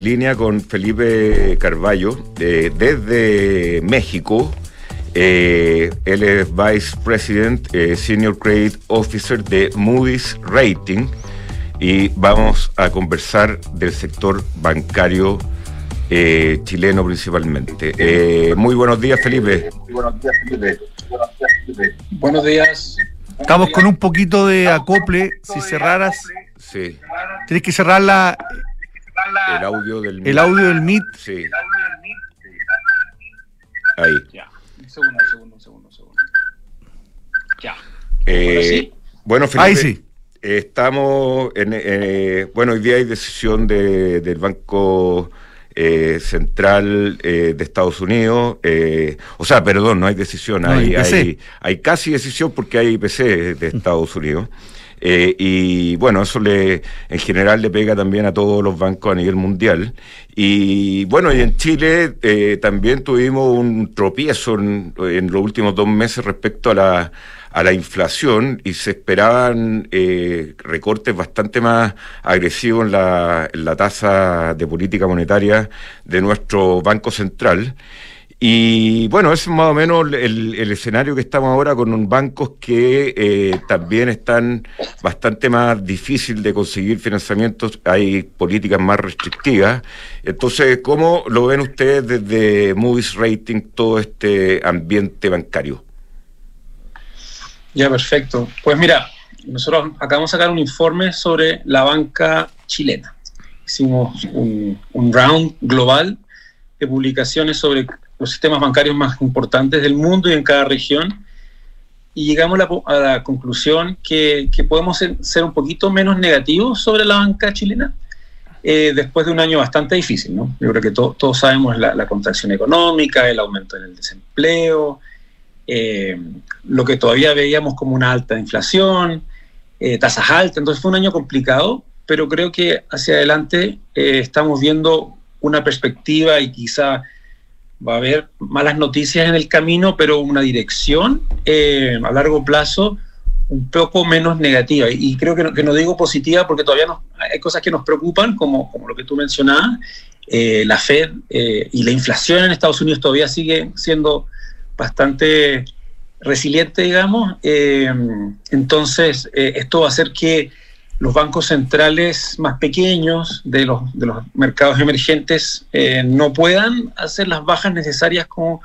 Línea con Felipe Carballo, desde México. Él es Vice President, Senior Credit Officer de Moody's Rating, y vamos a conversar del sector bancario chileno principalmente. Muy buenos días, Felipe. Buenos días. Estamos con un poquito de acople. Si cerraras, Sí. tienes que cerrar El audio del el audio del Meet. Sí. Ahí. Ya. Un segundo. Ya. ¿Ahora sí? Bueno, Felipe. Ahí sí. Estamos bueno, hoy día hay decisión del Banco Central de Estados Unidos. No hay decisión, No, hay casi decisión porque hay IPC de Estados Unidos. Y bueno, eso en general le pega también a todos los bancos a nivel mundial. Y bueno, y en Chile también tuvimos un tropiezo en los últimos 2 meses respecto a la inflación, y se esperaban recortes bastante más agresivos en la tasa de política monetaria de nuestro Banco Central. Y bueno, ese es más o menos el escenario que estamos ahora, con bancos que también están bastante más difícil de conseguir financiamientos, hay políticas más restrictivas. Entonces, ¿cómo lo ven ustedes desde Moody's Rating todo este ambiente bancario? Ya, perfecto. Pues mira, nosotros acabamos de sacar un informe sobre la banca chilena. Hicimos un round global de publicaciones sobre los sistemas bancarios más importantes del mundo y en cada región, y llegamos a la conclusión que podemos ser un poquito menos negativos sobre la banca chilena después de un año bastante difícil, ¿no? Yo creo que todos sabemos la contracción económica, el aumento en el desempleo, lo que todavía veíamos como una alta inflación, tasas altas. Entonces fue un año complicado, pero creo que hacia adelante estamos viendo una perspectiva, y quizá va a haber malas noticias en el camino, pero una dirección a largo plazo un poco menos negativa. Y creo que no digo positiva porque todavía hay cosas que nos preocupan, como lo que tú mencionabas. La Fed y la inflación en Estados Unidos todavía sigue siendo bastante resiliente, digamos. Entonces, esto va a hacer que los bancos centrales más pequeños de los mercados emergentes no puedan hacer las bajas necesarias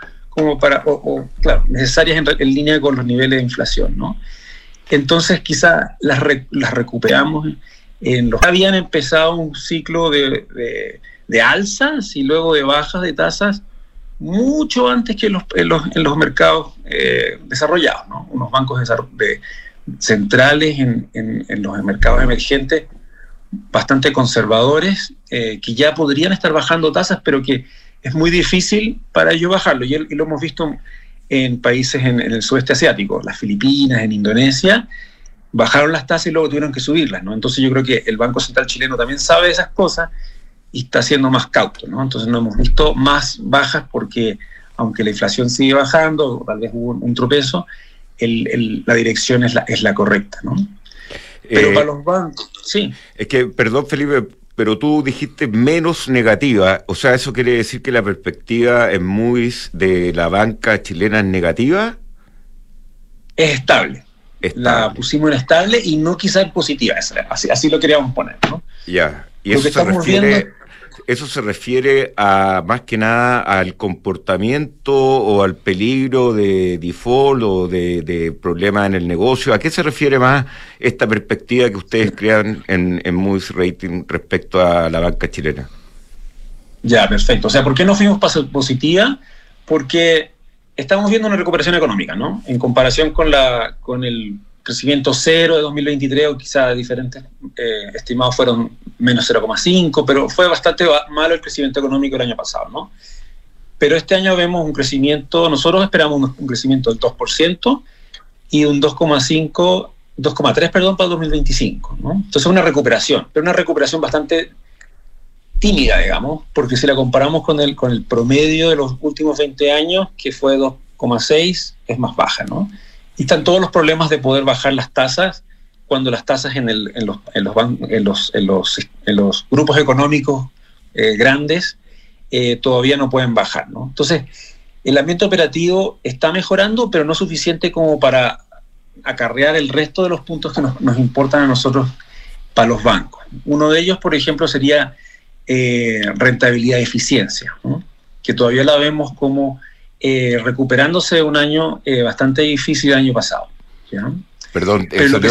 necesarias en línea con los niveles de inflación, ¿no? Entonces quizá las recuperamos. Habían empezado un ciclo de alzas y luego de bajas de tasas mucho antes que en los mercados desarrollados, ¿no? Unos bancos centrales en los mercados emergentes bastante conservadores, que ya podrían estar bajando tasas, pero que es muy difícil para ellos bajarlo, y lo hemos visto en países en el sudeste asiático, las Filipinas, en Indonesia, bajaron las tasas y luego tuvieron que subirlas, ¿no? Entonces yo creo que el Banco Central chileno también sabe esas cosas y está siendo más cauto, ¿no? Entonces no hemos visto más bajas porque, aunque la inflación sigue bajando, tal vez hubo un tropezo, la dirección es la correcta, ¿no? Pero para los bancos, sí. Es que, perdón, Felipe, pero tú dijiste menos negativa. O sea, ¿eso quiere decir que la perspectiva en Moody's de la banca chilena es negativa? Es estable. La pusimos en estable y no quizá en positiva. Así lo queríamos poner, ¿no? Ya. Y eso se refiere a, más que nada, al comportamiento o al peligro de default o de problemas en el negocio. ¿A qué se refiere más esta perspectiva que ustedes crean en Moody's Rating respecto a la banca chilena? Ya, perfecto. O sea, ¿por qué no fuimos positiva? Porque estamos viendo una recuperación económica, ¿no? En comparación con el crecimiento cero de 2023, o quizá diferentes estimados fueron menos 0,5, pero fue bastante malo el crecimiento económico el año pasado, ¿no? Pero este año vemos un crecimiento, nosotros esperamos un crecimiento del 2% y un 2,3, para el 2025, ¿no? Entonces es una recuperación, pero una recuperación bastante tímida, digamos, porque si la comparamos con el promedio de los últimos 20 años, que fue 2,6, es más baja, ¿no? Y están todos los problemas de poder bajar las tasas cuando las tasas en los grupos económicos grandes todavía no pueden bajar, ¿no? Entonces, el ambiente operativo está mejorando, pero no suficiente como para acarrear el resto de los puntos que nos importan a nosotros para los bancos. Uno de ellos, por ejemplo, sería rentabilidad y eficiencia, ¿no? Que todavía la vemos como recuperándose de un año bastante difícil el año pasado, ¿ya? Perdón,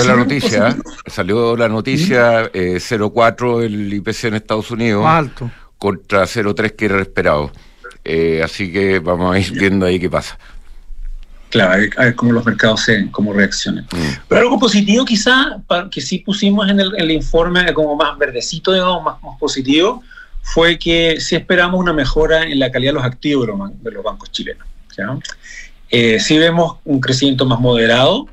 salió la noticia 0,4 el IPC en Estados Unidos, alto, contra 0,3 que era esperado. Así que vamos a ir viendo ahí qué pasa. Claro, a ver cómo los mercados cómo reaccionan. Pero algo positivo quizá, que sí pusimos en el informe como más verdecito, digamos, más positivo, fue que sí esperamos una mejora en la calidad de los activos de los bancos chilenos, ¿ya? Sí vemos un crecimiento más moderado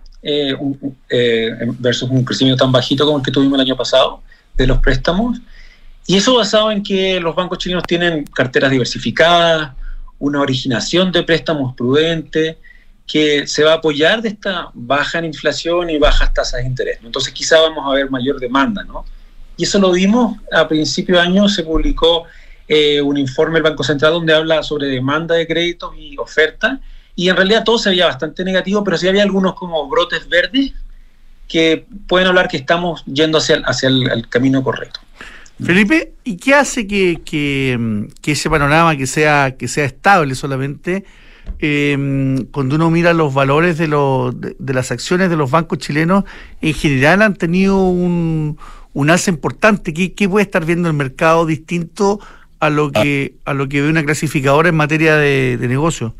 versus un crecimiento tan bajito como el que tuvimos el año pasado de los préstamos. Y eso basado en que los bancos chilenos tienen carteras diversificadas, una originación de préstamos prudente, que se va a apoyar de esta baja en inflación y bajas tasas de interés, ¿no? Entonces quizá vamos a ver mayor demanda, ¿no? Y eso lo vimos a principio de año, se publicó un informe del Banco Central donde habla sobre demanda de créditos y oferta, y en realidad todo se veía bastante negativo, pero sí había algunos como brotes verdes que pueden hablar que estamos yendo hacia el camino correcto. Felipe, ¿y qué hace que ese panorama que sea estable solamente, cuando uno mira los valores de las acciones de los bancos chilenos, en general han tenido un alza importante? ¿Qué puede estar viendo el mercado distinto a lo que ve una clasificadora en materia de negocio?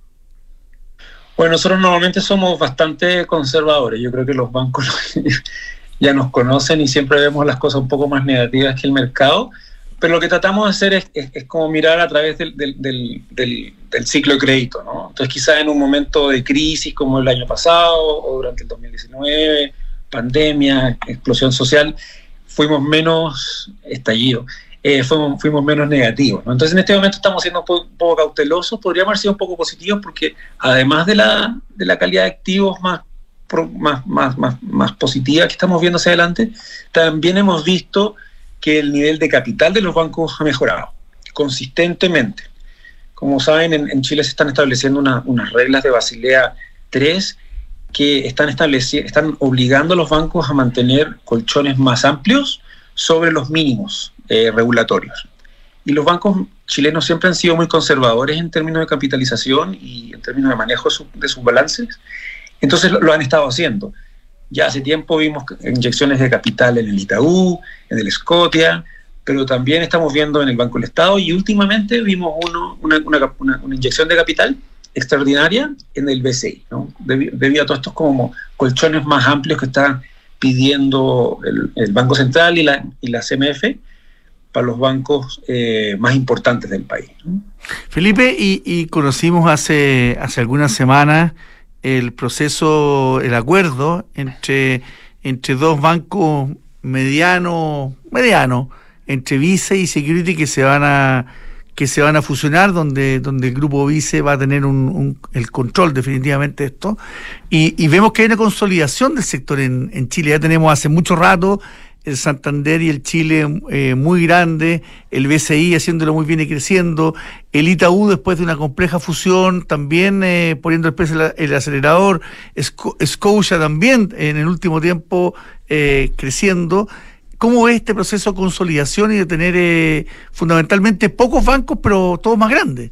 Bueno, nosotros normalmente somos bastante conservadores. Yo creo que los bancos ya nos conocen y siempre vemos las cosas un poco más negativas que el mercado, pero lo que tratamos de hacer es como mirar a través del ciclo de crédito, ¿no? Entonces quizás en un momento de crisis como el año pasado o durante el 2019, pandemia, explosión social, fuimos menos estallidos, fuimos menos negativos, ¿no? Entonces en este momento estamos siendo un poco cautelosos, podríamos haber sido un poco positivos porque además de la calidad de activos más positiva que estamos viendo hacia adelante, también hemos visto que el nivel de capital de los bancos ha mejorado consistentemente. Como saben, en Chile se están estableciendo unas reglas de Basilea III que están obligando a los bancos a mantener colchones más amplios sobre los mínimos regulatorios. Y los bancos chilenos siempre han sido muy conservadores en términos de capitalización y en términos de manejo de sus balances. Entonces lo han estado haciendo. Ya hace tiempo vimos inyecciones de capital en el Itaú, en el Scotia, pero también estamos viendo en el Banco del Estado y últimamente vimos una inyección de capital extraordinaria en el BCI, ¿no? Debido a todos estos como colchones más amplios que están pidiendo el Banco Central y la CMF para los bancos más importantes del país, ¿no? Felipe, y conocimos hace algunas semanas el acuerdo entre dos bancos medianos, entre Vice y Security, que se van a fusionar, donde el grupo Vice va a tener el control definitivamente de esto, y vemos que hay una consolidación del sector en Chile. Ya tenemos hace mucho rato el Santander y el Chile muy grande, el BCI haciéndolo muy bien y creciendo, el Itaú después de una compleja fusión también poniendo el peso el acelerador, Scotia también en el último tiempo creciendo. ¿Cómo es este proceso de consolidación y de tener fundamentalmente pocos bancos, pero todos más grandes?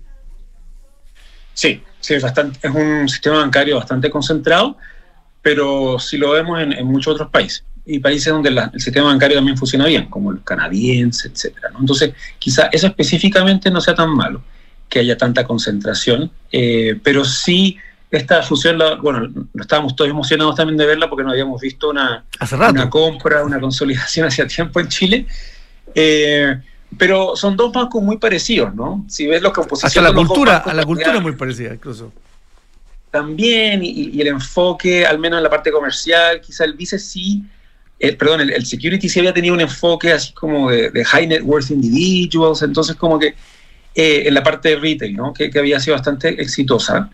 Sí, es un sistema bancario bastante concentrado, pero sí lo vemos en muchos otros países. Y países donde el sistema bancario también funciona bien, como el canadiense, etcétera, ¿no? Entonces, quizá eso específicamente no sea tan malo, que haya tanta concentración, pero sí esta fusión, estábamos todos emocionados también de verla porque no habíamos visto una compra, una consolidación hacia tiempo en Chile, pero son dos bancos muy parecidos, ¿no? Si ves la composición hasta la cultura, a la cultura es muy parecida incluso. También, y el enfoque, al menos en la parte comercial, quizá el Vice sí, el Security sí había tenido un enfoque así como de high net worth individuals, entonces como que en la parte de retail, ¿no? que había sido bastante exitosa,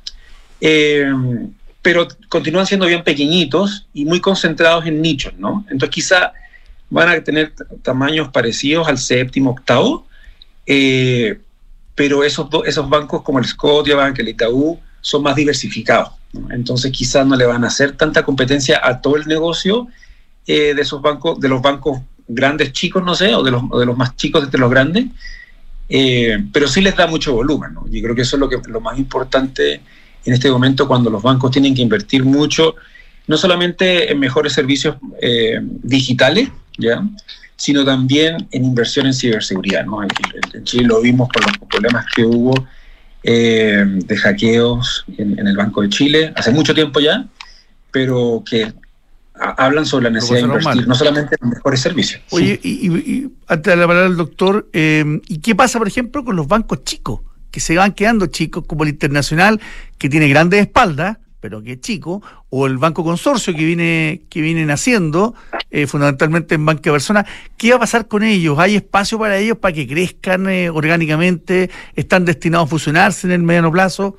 pero continúan siendo bien pequeñitos y muy concentrados en nichos, ¿no? Entonces quizá van a tener tamaños parecidos al séptimo, octavo, pero esos bancos como el Scotiabank, el Itaú, son más diversificados, ¿no? Entonces quizás no le van a hacer tanta competencia a todo el negocio de esos bancos, de los bancos grandes chicos, no sé, o de los más chicos entre los grandes, pero sí les da mucho volumen, ¿no? Yo creo que eso es lo más importante en este momento, cuando los bancos tienen que invertir mucho, no solamente en mejores servicios digitales, ¿ya?, sino también en inversión en ciberseguridad, ¿no? En Chile lo vimos con los problemas que hubo de hackeos en el Banco de Chile hace mucho tiempo ya, pero que hablan sobre la necesidad de invertir, no solamente en mejores servicios. Oye, sí. y antes de la palabra del doctor, ¿y qué pasa, por ejemplo, con los bancos chicos, que se van quedando chicos, como el Internacional, que tiene grandes espaldas, pero que es chico, o el Banco Consorcio que viene naciendo, fundamentalmente en banca de personas? ¿Qué va a pasar con ellos? ¿Hay espacio para ellos para que crezcan orgánicamente? ¿Están destinados a fusionarse en el mediano plazo?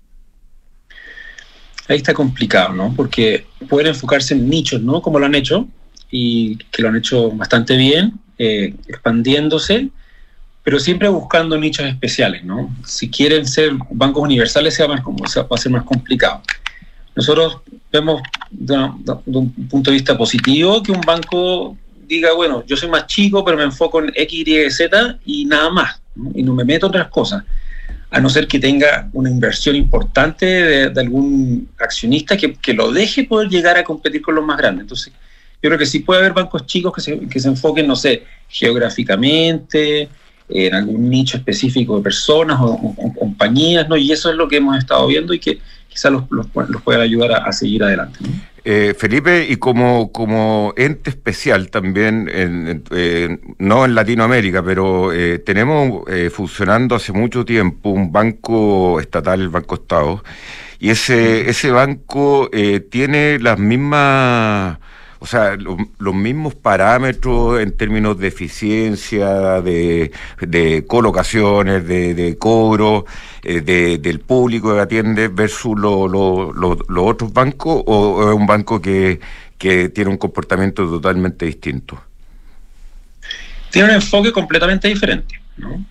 Ahí está complicado, ¿no? Porque pueden enfocarse en nichos, ¿no?, como lo han hecho, y que lo han hecho bastante bien, expandiéndose, pero siempre buscando nichos especiales, ¿no? Si quieren ser bancos universales, va a ser más complicado. Nosotros vemos de un punto de vista positivo que un banco diga, bueno, yo soy más chico, pero me enfoco en X, Y, Z y nada más, ¿no? Y no me meto en otras cosas, a no ser que tenga una inversión importante de algún accionista que lo deje poder llegar a competir con los más grandes. Entonces, yo creo que sí puede haber bancos chicos que se enfoquen, no sé, geográficamente, en algún nicho específico de personas o compañías, ¿no? Y eso es lo que hemos estado viendo y que quizás los pueda ayudar a seguir adelante, ¿no? Felipe, y como ente especial también, no en Latinoamérica, pero tenemos funcionando hace mucho tiempo un banco estatal, el Banco Estado, y ese banco tiene las mismas... O sea, los mismos parámetros en términos de eficiencia, de colocaciones, de cobro, del público que atiende versus los otros bancos, o es un banco que tiene un comportamiento totalmente distinto? Tiene un enfoque completamente diferente, ¿no?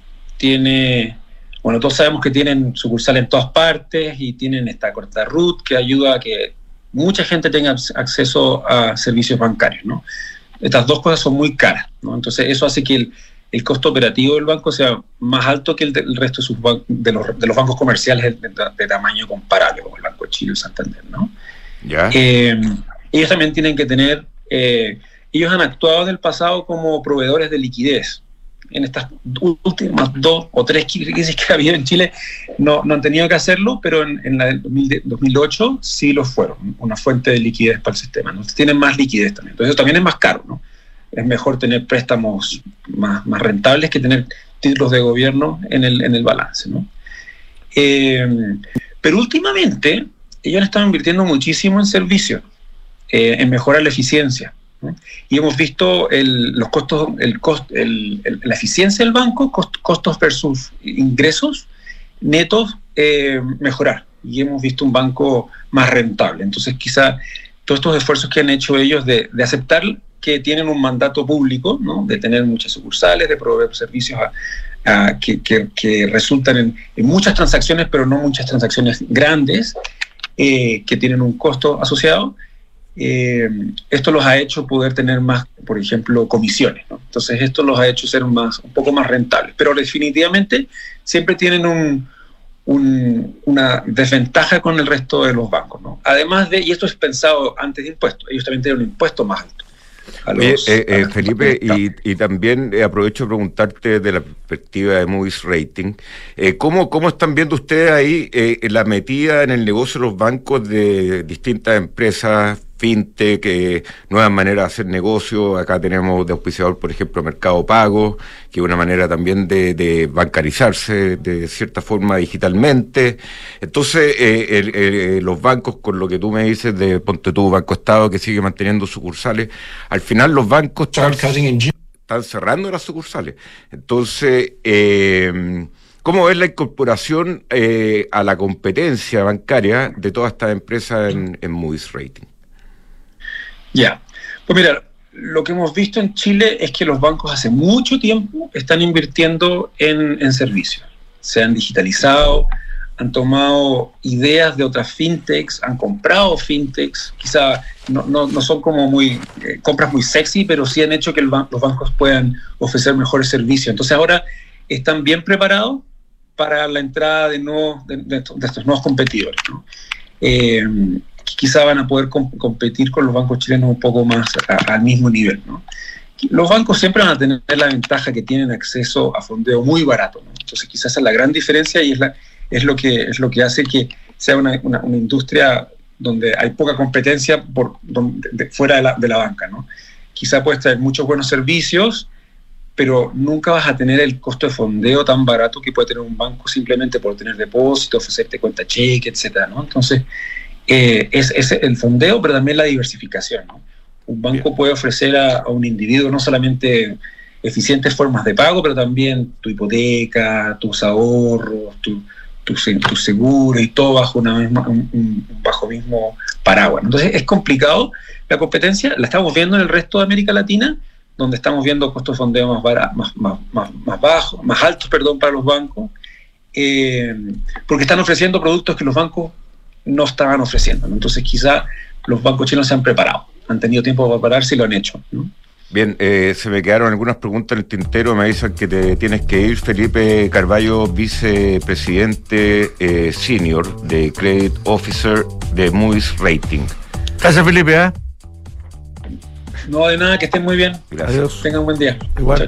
Bueno, todos sabemos que tienen sucursales en todas partes y tienen esta corta RUT que ayuda a que mucha gente tenga acceso a servicios bancarios, ¿no? Estas dos cosas son muy caras, ¿no? Entonces eso hace que el costo operativo del banco sea más alto que el resto de los bancos comerciales de tamaño comparable, como el Banco de Chile y el Santander, ¿no? ¿Ya? Ellos también tienen que tener... ellos han actuado en el pasado como proveedores de liquidez. En estas últimas 2 o 3 crisis que ha habido en Chile no han tenido que hacerlo, pero en la del 2008 sí lo fueron, una fuente de liquidez para el sistema, ¿no? Tienen más liquidez también, entonces eso también es más caro, ¿no? Es mejor tener préstamos más rentables que tener títulos de gobierno en el balance, ¿no? Pero últimamente ellos han estado invirtiendo muchísimo en servicios, en mejorar la eficiencia, ¿no? Y hemos visto los costos, la eficiencia del banco, costos versus ingresos netos mejorar, y hemos visto un banco más rentable. Entonces quizá todos estos esfuerzos que han hecho ellos de aceptar que tienen un mandato público, ¿no?, de tener muchas sucursales, de proveer servicios que resultan en muchas transacciones, pero no muchas transacciones grandes, que tienen un costo asociado. Esto los ha hecho poder tener más, por ejemplo, comisiones, ¿no? Entonces esto los ha hecho ser un poco más rentables, pero definitivamente siempre tienen una desventaja con el resto de los bancos, ¿no? Además y esto es pensado antes de impuestos, ellos también tienen un impuesto más alto. Felipe, y también aprovecho de preguntarte de la perspectiva de Moody's Rating, ¿cómo están viendo ustedes ahí la metida en el negocio de los bancos de distintas empresas, fintech, nuevas maneras de hacer negocio? Acá tenemos de auspiciador, por ejemplo, Mercado Pago, que es una manera también de bancarizarse de cierta forma digitalmente. Entonces, los bancos, con lo que tú me dices de Ponte tú, Banco Estado, que sigue manteniendo sucursales, al final los bancos están cerrando las sucursales. Entonces, ¿cómo ves la incorporación a la competencia bancaria de todas estas empresas en Moody's Rating? Ya, pues mira, lo que hemos visto en Chile es que los bancos hace mucho tiempo están invirtiendo en servicios. Se han digitalizado, han tomado ideas de otras fintechs, han comprado fintechs, quizá no son como compras muy sexy, pero sí han hecho que los bancos puedan ofrecer mejores servicios. Entonces ahora están bien preparados para la entrada de estos nuevos competidores, ¿no? Quizá van a poder competir con los bancos chilenos un poco más al mismo nivel, ¿no? Los bancos siempre van a tener la ventaja que tienen acceso a fondeo muy barato, ¿no? Entonces quizás esa es la gran diferencia y es lo que hace que sea una industria donde hay poca competencia fuera de la banca, ¿no? Quizá puedes traer muchos buenos servicios, pero nunca vas a tener el costo de fondeo tan barato que puede tener un banco simplemente por tener depósito, ofrecerte cuenta cheque, etcétera, ¿no? Entonces, es el fondeo, pero también la diversificación, ¿no? Un banco puede ofrecer a un individuo no solamente eficientes formas de pago, pero también tu hipoteca, tus ahorros, tus seguros y todo bajo bajo mismo paraguas. Entonces es complicado la competencia, la estamos viendo en el resto de América Latina, donde estamos viendo costos de fondeo más bajos, más altos, para los bancos, porque están ofreciendo productos que los bancos no estaban ofreciendo, ¿no? Entonces quizá los bancos chilenos se han preparado, han tenido tiempo para prepararse y lo han hecho, ¿no? Bien, se me quedaron algunas preguntas en el tintero, me avisan que te tienes que ir. Felipe Carballo, vicepresidente senior de Credit Officer de Moody's Rating. Gracias, Felipe. No, de nada, que estén muy bien. Gracias. Tengan un buen día. Igual.